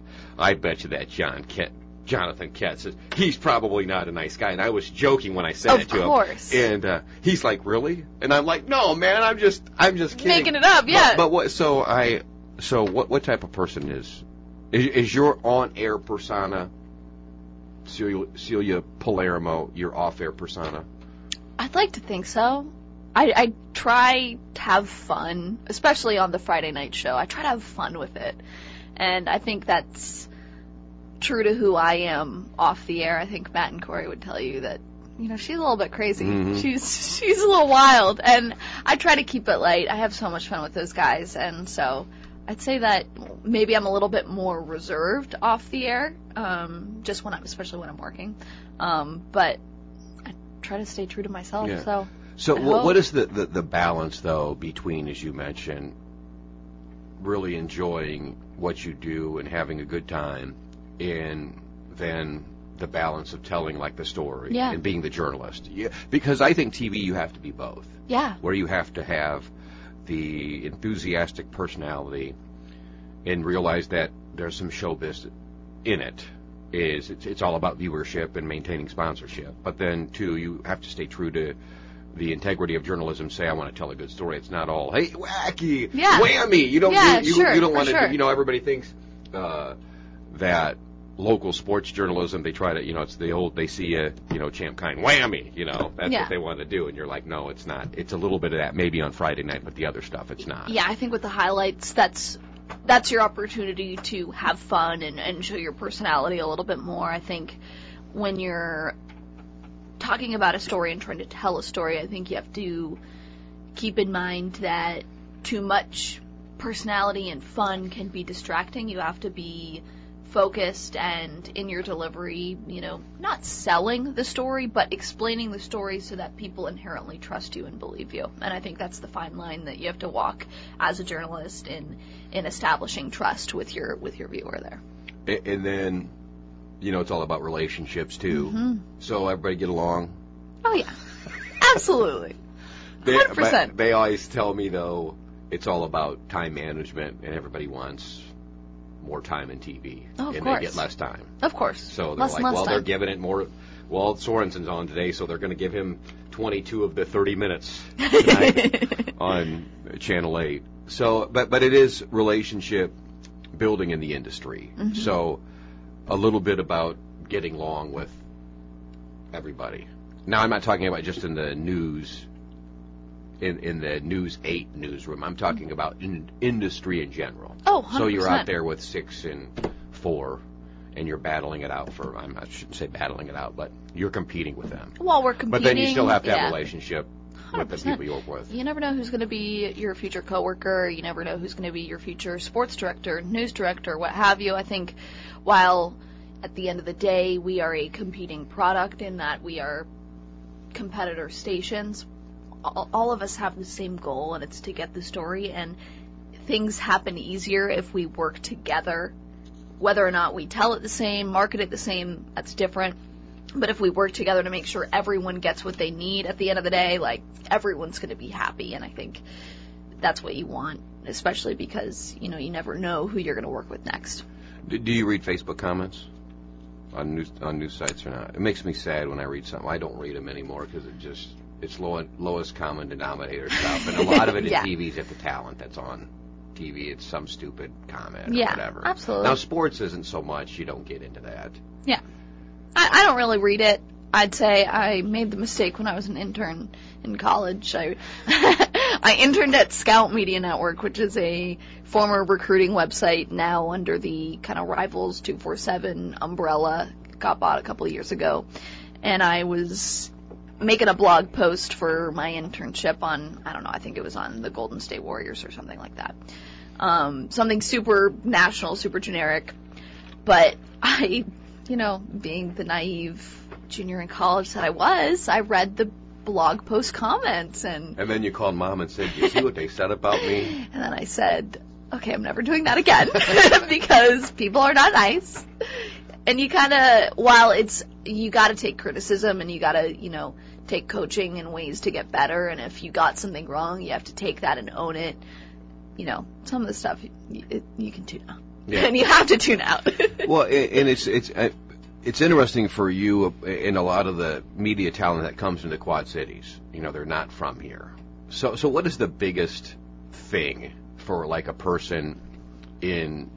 Jonathan Ketz, he's probably not a nice guy. And I was joking when I said it to him. Of course. And he's like, really? And I'm like, no, man, I'm just kidding. Making it up, yeah. But what type of person is your on-air persona, Celia Palermo, your off-air persona? I'd like to think so. I try to have fun, especially on the Friday night show. I try to have fun with it. And I think that's true to who I am off the air. I think Matt and Corey would tell you that, she's a little bit crazy. Mm-hmm. She's a little wild. And I try to keep it light. I have so much fun with those guys. And so I'd say that maybe I'm a little bit more reserved off the air, especially when I'm working. But I try to stay true to myself. Yeah. So what is the balance, though, between, as you mentioned, really enjoying what you do and having a good time, and then the balance of telling, the story and being the journalist? Yeah, because I think TV, you have to be both. Yeah. Where you have to have the enthusiastic personality and realize that there's some showbiz in it. It's all about viewership and maintaining sponsorship. But then, too, you have to stay true to the integrity of journalism. Say, I want to tell a good story. It's not all, hey, wacky, whammy. You don't want to. Everybody thinks that local sports journalism, they try to, it's the old, they see a, Champ Kind, whammy. That's what they want to do, and you're like, no, it's not. It's a little bit of that maybe on Friday night, but the other stuff, it's not. Yeah, I think with the highlights, that's your opportunity to have fun and show your personality a little bit more. I think when you're talking about a story and trying to tell a story, I think you have to keep in mind that too much personality and fun can be distracting. You have to be focused and in your delivery, not selling the story, but explaining the story so that people inherently trust you and believe you. And I think that's the fine line that you have to walk as a journalist in establishing trust with your viewer there. And then, it's all about relationships too. Mm-hmm. So everybody get along. Oh yeah, absolutely. 100%. They always tell me though, it's all about time management, and everybody wants more time in TV, and they get less time. Of course. So they're they're giving it more. Well, Sorensen's on today, so they're going to give him 22 of the 30 minutes tonight on Channel 8. So, but it is relationship building in the industry. Mm-hmm. So, a little bit about getting along with everybody. Now, I'm not talking about just in the news. In the News 8 newsroom. I'm talking about industry in general. Oh, 100%. So you're out there with 6 and 4, and you're battling it out for, I shouldn't say battling it out, but you're competing with them. Well, we're competing. But then you still have to have a relationship 100%. With the people you work with. You never know who's going to be your future coworker. You never know who's going to be your future sports director, news director, what have you. I think while at the end of the day we are a competing product in that we are competitor stations, all of us have the same goal, and it's to get the story, and things happen easier if we work together. Whether or not we tell it the same, market it the same, that's different. But if we work together to make sure everyone gets what they need at the end of the day, everyone's going to be happy, and I think that's what you want, especially because, you never know who you're going to work with next. Do you read Facebook comments on news sites or not? It makes me sad when I read something. I don't read them anymore because it's lowest common denominator stuff, and a lot of it in TV is at the talent that's on TV. It's some stupid comment or whatever. Absolutely. Now, sports isn't so much. You don't get into that. Yeah. I don't really read it. I'd say I made the mistake when I was an intern in college. I interned at Scout Media Network, which is a former recruiting website now under the kind of Rivals 247 umbrella. Got bought a couple of years ago. And I was making a blog post for my internship on, I think it was on the Golden State Warriors or something like that. Something super national, super generic. But I, being the naive junior in college that I read the blog post comments. And then you called Mom and said, you see what they said about me? And then I said, okay, I'm never doing that again because people are not nice. And you kind of, you got to take criticism and you got to, take coaching and ways to get better. And if you got something wrong, you have to take that and own it. Some of the stuff you can tune out. Yeah. And you have to tune out. Well, and it's interesting for you in a lot of the media talent that comes into Quad Cities. They're not from here. So what is the biggest thing for a person in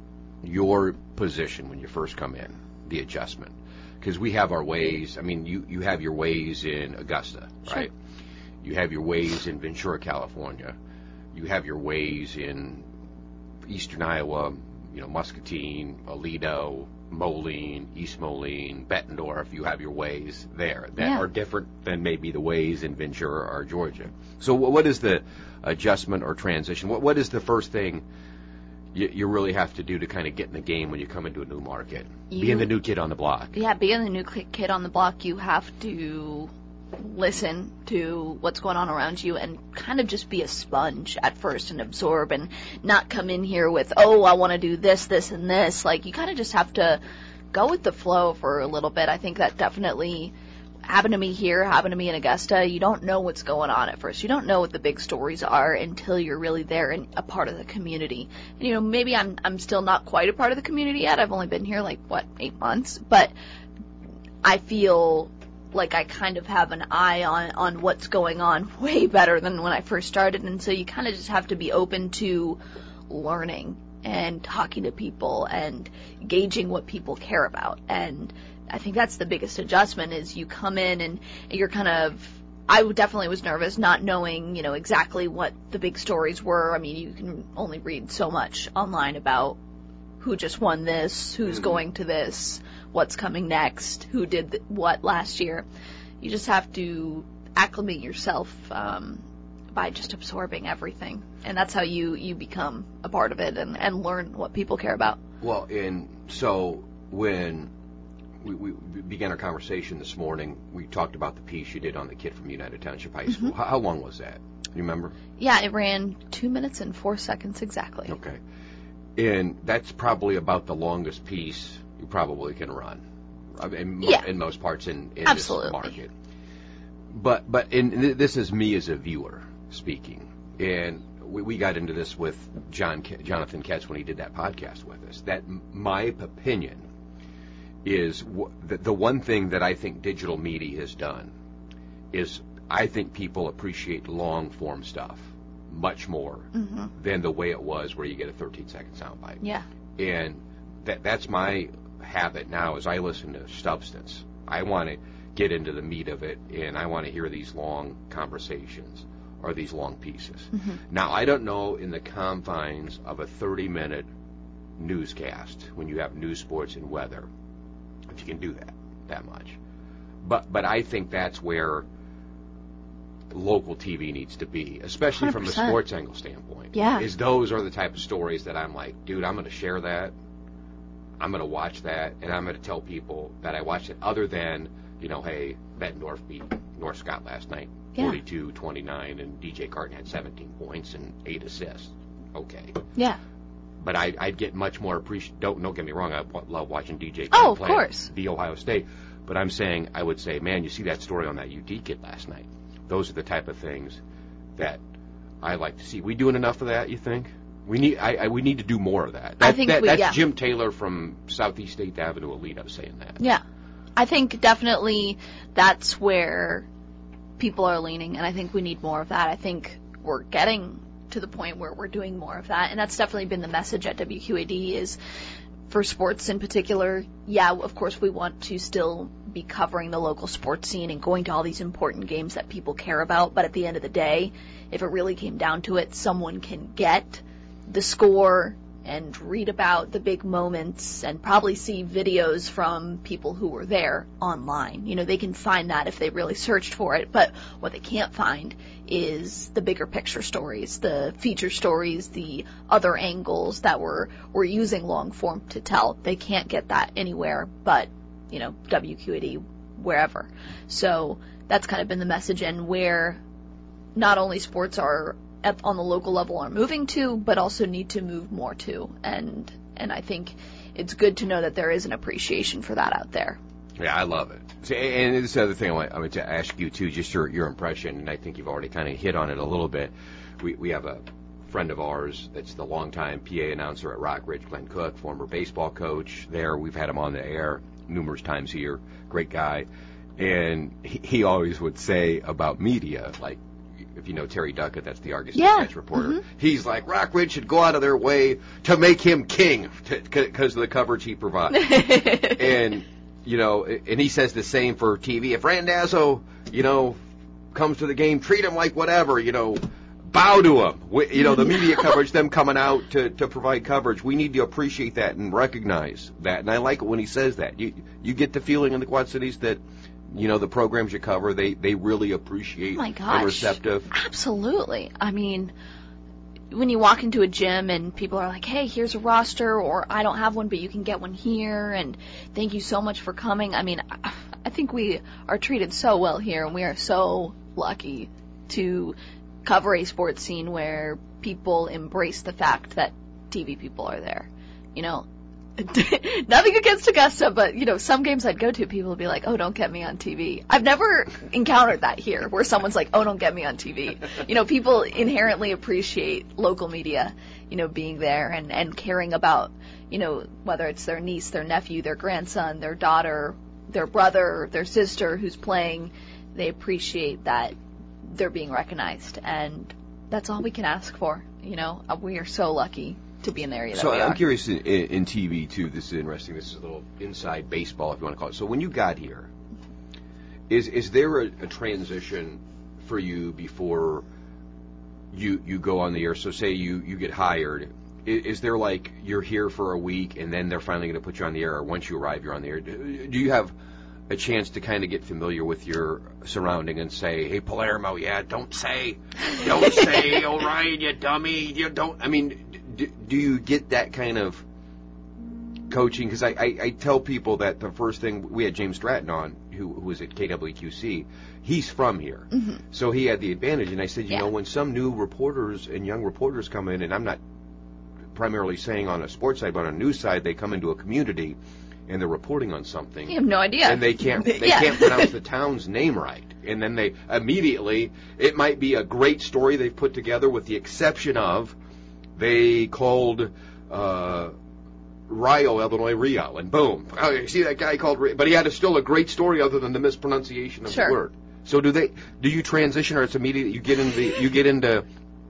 your position when you first come in, the adjustment? Because we have our ways. You have your ways in Augusta, right? Sure. You have your ways in Ventura, California. You have your ways in eastern Iowa, Muscatine, Aledo, Moline, East Moline, Bettendorf. You have your ways there that are different than maybe the ways in Ventura or Georgia. So what is the adjustment or transition? What is the first thing you really have to do to kind of get in the game when you come into a new market? Being the new kid on the block. Yeah, being the new kid on the block, you have to listen to what's going on around you and kind of just be a sponge at first and absorb and not come in here with, I want to do this, this, and this. You kind of just have to go with the flow for a little bit. I think that definitely happened to me here, happened to me in Augusta. You don't know what's going on at first. You don't know what the big stories are until you're really there and a part of the community. And, maybe I'm still not quite a part of the community yet. I've only been here 8 months, but I feel like I kind of have an eye on what's going on way better than when I first started. And so you kind of just have to be open to learning and talking to people and gauging what people care about. And I think that's the biggest adjustment is you come in and you're I definitely was nervous not knowing, exactly what the big stories were. You can only read so much online about who just won this, who's going to this, what's coming next, who did what last year. You just have to acclimate yourself by just absorbing everything. And that's how you become a part of it and learn what people care about. Well, and so when we began our conversation this morning, we talked about the piece you did on the kid from United Township High School. How long was that? Do you remember? Yeah, it ran 2 minutes and 4 seconds exactly. Okay. And that's probably about the longest piece you probably can run in most parts in this market. But this is me as a viewer speaking. And we got into this with Jonathan Ketz when he did that podcast with us. That my opinion is the one thing that I think digital media has done is I think people appreciate long-form stuff much more than the way it was where you get a 13-second soundbite. Yeah. And that's my habit now is I listen to substance. I want to get into the meat of it, and I want to hear these long conversations or these long pieces. Now, I don't know in the confines of a 30-minute newscast when you have news, sports, and weather if you can do that much. But I think that's where local TV needs to be, especially 100%. From a sports angle standpoint. Yeah. Is those are the type of stories that I'm like, dude, I'm going to share that. I'm going to watch that, and I'm going to tell people that I watched it other than, hey, that North beat North Scott last night, 42-29, and DJ Carton had 17 points and 8 assists. Okay. Yeah. But I'd get much more appreciation. Don't get me wrong, I love watching DJ Carton play of course. The Ohio State. But I'm saying, I would say, man, you see that story on that UD kid last night. Those are the type of things that I like to see. We doing enough of that, you think? We need to do more of that. That's Jim Taylor from Southeast 8th Avenue Alito saying that. Yeah. I think definitely that's where people are leaning, and I think we need more of that. I think we're getting to the point where we're doing more of that, and that's definitely been the message at WQAD is for sports in particular. Yeah, of course we want to still be covering the local sports scene and going to all these important games that people care about, but at the end of the day, if it really came down to it, someone can get the score and read about the big moments and probably see videos from people who were there online. They can find that if they really searched for it, but what they can't find is the bigger picture stories, the feature stories, the other angles that we're using long form to tell. They can't get that anywhere but, WQAD, wherever. So that's kind of been the message, and where not only sports are on the local level are moving to, but also need to move more to. And I think it's good to know that there is an appreciation for that out there. Yeah, I love it. And this other thing I want to ask you, too, just your impression, and I think you've already kind of hit on it a little bit. We have a friend of ours that's the longtime PA announcer at Rockridge, Glenn Cook, former baseball coach there. We've had him on the air numerous times here. Great guy. And he always would say about media, like, if you know Terry Duckett, that's the Argus Dispatch reporter. He's like, Rockridge should go out of their way to make him king because of the coverage he provides. And, and he says the same for TV. If Randazzo, comes to the game, treat him like whatever, bow to him. The media coverage, them coming out to provide coverage, we need to appreciate that and recognize that. And I like it when he says that. You get the feeling in the Quad Cities that the programs you cover, they really appreciate and receptive. Absolutely. I mean, when you walk into a gym and people are like, hey, here's a roster, or I don't have one, but you can get one here, and thank you so much for coming. I mean, I think we are treated so well here, and we are so lucky to cover a sports scene where people embrace the fact that TV people are there. Nothing against Augusta, but, some games I'd go to, people would be like, oh, don't get me on TV. I've never encountered that here, where someone's like, oh, don't get me on TV. People inherently appreciate local media, being there and caring about, whether it's their niece, their nephew, their grandson, their daughter, their brother, their sister who's playing. They appreciate that they're being recognized, and that's all we can ask for. We are so lucky to be in the area that we are. So I'm curious in TV, too. This is interesting. This is a little inside baseball, if you want to call it. So when you got here, is there a transition for you before you go on the air? So say you get hired. Is there you're here for a week and then they're finally going to put you on the air, or once you arrive you're on the air? Do you have a chance to kind of get familiar with your surrounding and say, hey, Palermo, don't say Orion, you dummy. You don't. I mean, do you get that kind of coaching? Because I tell people that the first thing, we had James Stratton on, who was at KWQC. He's from here. Mm-hmm. So he had the advantage. And I said, you know, when some new reporters and young reporters come in, and I'm not primarily saying on a sports side, but on a news side, they come into a community and they're reporting on something. You have no idea. And they can't pronounce the town's name right. And then they immediately, it might be a great story they've put together with the exception of they called Rio, Illinois, Rio, and boom. Oh, you see that guy called Rio, but he had still a great story other than the mispronunciation of the word. So do you transition, or it's immediate? You get into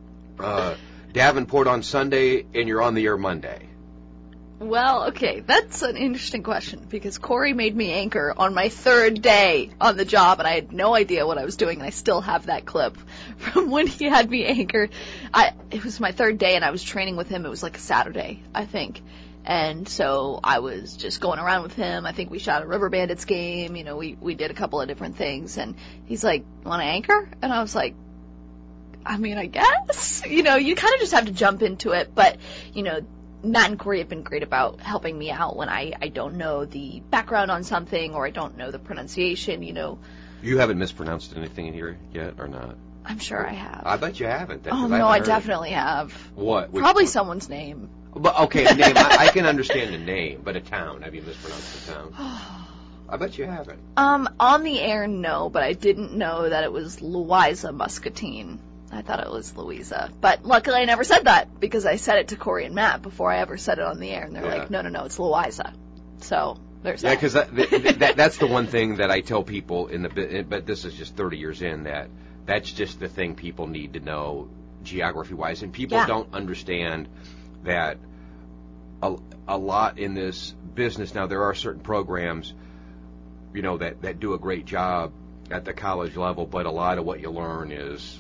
Davenport on Sunday and you're on the air Monday? Well, okay, that's an interesting question because Corey made me anchor on my third day on the job, and I had no idea what I was doing, and I still have that clip from when he had me anchored. It was my third day, and I was training with him. It was like a Saturday, I think. And so I was just going around with him. I think we shot a River Bandits game. You know, we did a couple of different things. And he's like, want to anchor? And I was like, I mean, I guess. You know, you kind of just have to jump into it. But, you know, Matt and Corey have been great about helping me out when I don't know the background on something or I don't know the pronunciation, you know. You haven't mispronounced anything in here yet or not? I'm sure I have. I bet you haven't. Oh, no, I definitely have. What? Probably someone's name. But, okay, a name. I can understand a name, but a town. Have you mispronounced a town? I bet you haven't. On the air, no, but I didn't know that it was Louisa Muscatine. I thought it was Louisa. But luckily I never said that because I said it to Corey and Matt before I ever said it on the air. And they're like, no, it's Louisa. So there's that. Yeah, because that's the one thing that I tell people but this is just 30 years in, that's just the thing people need to know geography-wise. And people don't understand that a lot in this business. Now, there are certain programs, you know, that do a great job at the college level, but a lot of what you learn is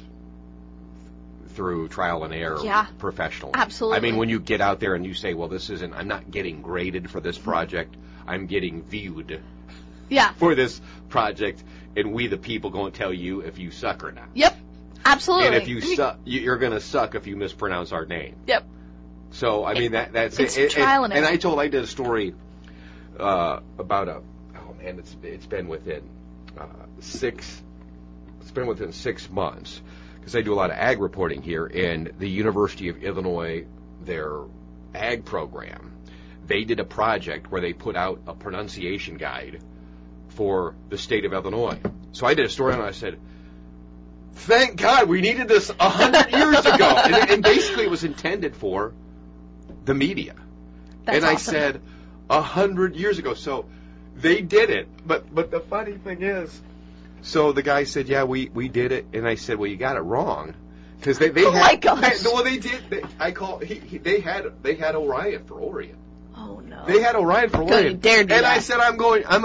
through trial and error professionally. Absolutely. I mean, when you get out there and you say, well, I'm not getting graded for this project, I'm getting viewed for this project, and we the people going to tell you if you suck or not. Yep, absolutely. And if you suck, you're going to suck if you mispronounce our name. Yep. So, I mean, that's it. Trial and error. And I did a story about it's been within 6 months, because I do a lot of ag reporting here, and the University of Illinois, their ag program, they did a project where they put out a pronunciation guide for the state of Illinois. So I did a story on it, and I said, thank God we needed this 100 years ago. And basically it was intended for the media. That's I awesome. said 100 years ago. So they did it. But the funny thing is, so the guy said, yeah, we did it. And I said, well, you got it wrong. Because they oh had, my gosh. Well, they did. They had Orion for Orion. Oh no. They had Orion for Orion. You dare do and that. I said, I'm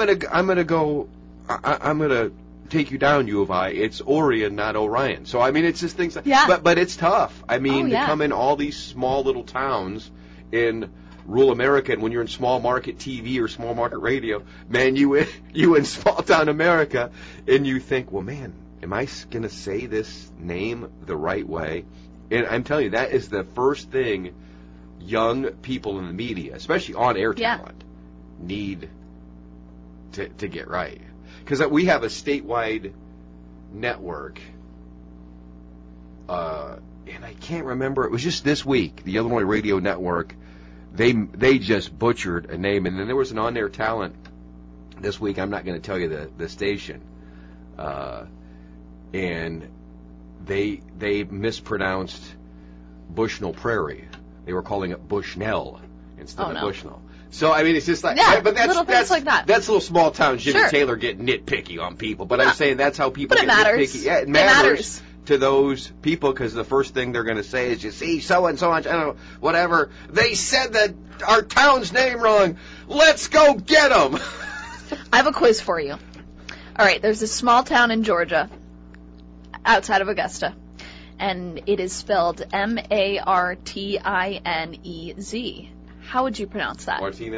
gonna take you down, U of I. It's Orion, not Orion. So I mean, it's just things. But it's tough. I mean, to come in all these small little towns in rural America, and when you're in small market TV or small market radio, man, you in small town America, and you think, well, man, am I gonna say this name the right way? And I'm telling you, that is the first thing young people in the media, especially on-air talent, need to get right. Because we have a statewide network, and I can't remember. It was just this week, the Illinois Radio Network. They just butchered a name, and then there was an on-air talent this week. I'm not going to tell you the station, and they mispronounced Bushnell Prairie. They were calling it Bushnell instead of Bushnell. So, I mean, it's just like, but that's like that. That's little small town Jimmy Taylor getting nitpicky on people. But I'm saying that's how people get nitpicky. Yeah, it matters to those people, because the first thing they're going to say is, you see, so-and-so, I don't know, whatever, they said that our town's name wrong. Let's go get them. I have a quiz for you. All right, there's a small town in Georgia outside of Augusta, and it is spelled Martinez. How would you pronounce that? Martinez?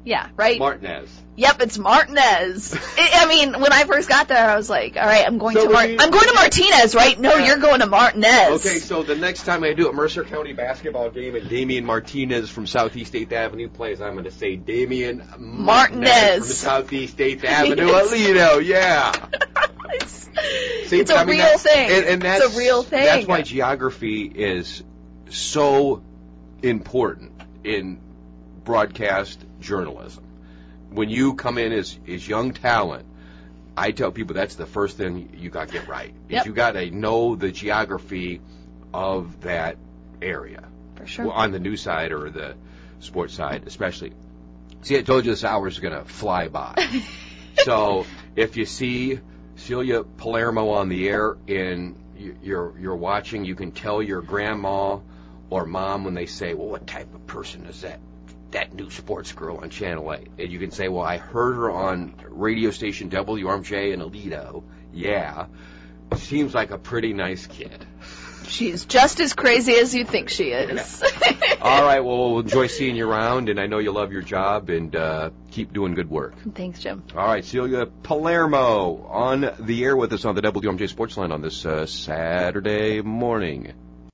Yeah, right? Martinez. Yep, it's Martinez. I mean, when I first got there, I was like, all right, I'm going to Martinez, right? No, you're going to Martinez. Okay, so the next time I do a Mercer County basketball game and Damian Martinez from Southeast 8th Avenue plays, I'm going to say Damian Martinez from Southeast 8th Avenue, Aledo. Yeah. It's a real thing. It's a real thing. That's why geography is so important in broadcast journalism. When you come in as young talent, I tell people that's the first thing you got to get right. Yep. You got to know the geography of that area. For sure. Well, on the news side or the sports side especially. See, I told you this hour's going to fly by. So if you see Celia Palermo on the air and you're watching, you can tell your grandma or mom when they say, well, what type of person is that new sports girl on Channel 8? And you can say, well, I heard her on radio station WRMJ in Aledo. Yeah. Seems like a pretty nice kid. She's just as crazy as you think she is. All right, well, we'll enjoy seeing you around, and I know you love your job, and keep doing good work. Thanks, Jim. All right, Celia Palermo on the air with us on the WRMJ Sports Line on this Saturday morning.